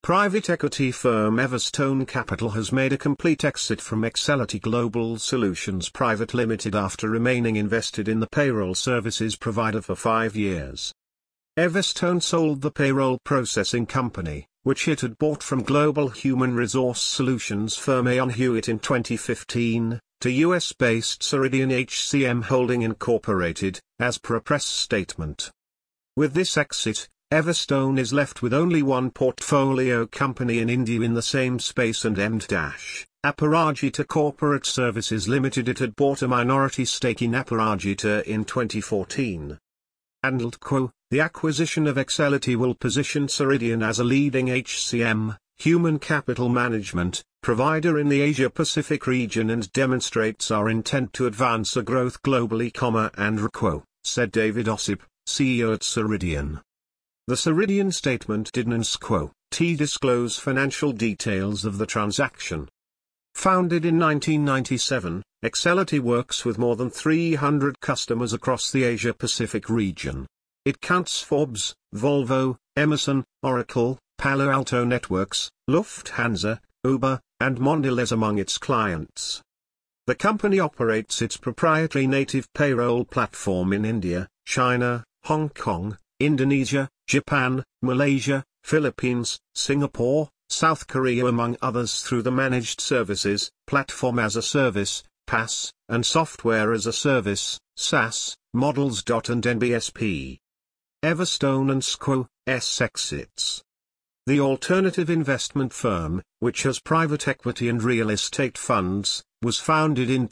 Private equity firm Everstone Capital has made a complete exit from Excelity Global Solutions Private Limited after remaining invested in the payroll services provider for 5 years. Everstone sold the payroll processing company, which it had bought from global human resource solutions firm Aon Hewitt in 2015, to US-based Ceridian HCM Holding Incorporated, as per a press statement. With this exit, Everstone is left with only one portfolio company in India in the same space and Aparajita Corporate Services Limited. It had bought a minority stake in Aparajita in 2014. AndLtco, the acquisition of Excelity will position Ceridian as a leading HCM, human capital management, provider in the Asia-Pacific region and demonstrates our intent to advance a growth globally, AndRco, said David Ossip, CEO at Ceridian. The Ceridian statement did not disclose financial details of the transaction. Founded in 1997, Excelity works with more than 300 customers across the Asia-Pacific region. It counts Forbes, Volvo, Emerson, Oracle, Palo Alto Networks, Lufthansa, Uber, and Mondelez among its clients. The company operates its proprietary native payroll platform in India, China, Hong Kong, Indonesia, Japan, Malaysia, Philippines, Singapore, South Korea among others through the Managed Services, Platform as a Service, PaaS, and Software as a Service, SaaS, models. And NBSP. Everstone and SQ's exits. The alternative investment firm, which has private equity and real estate funds, was founded in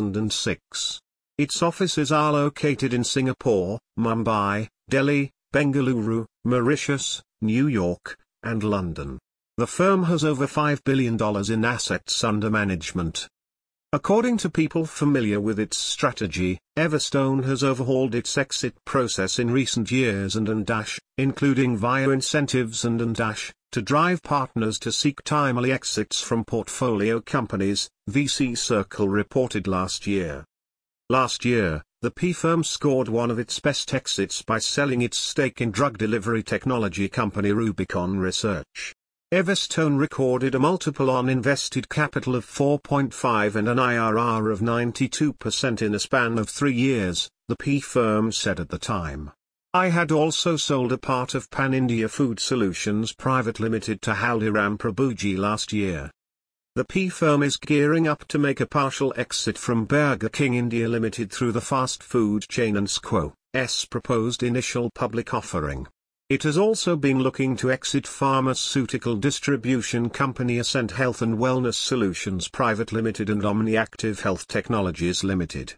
2006. Its offices are located in Singapore, Mumbai, Delhi, Bengaluru, Mauritius, New York, and London. The firm has over $5 billion in assets under management. According to people familiar with its strategy, Everstone has overhauled its exit process in recent years including via incentives to drive partners to seek timely exits from portfolio companies, VC Circle reported last year. Last year, the PE firm scored one of its best exits by selling its stake in drug delivery technology company Rubicon Research. Everstone recorded a multiple on invested capital of 4.5 and an IRR of 92% in a span of 3 years, the PE firm said at the time. I had also sold a part of Pan India Food Solutions Private Limited to Haldiram Prabhuji last year. The PE firm is gearing up to make a partial exit from Burger King India Limited through the fast food chain and SQ's proposed initial public offering. It has also been looking to exit pharmaceutical distribution company Ascent Health and Wellness Solutions Private Limited and OmniActive Health Technologies Limited.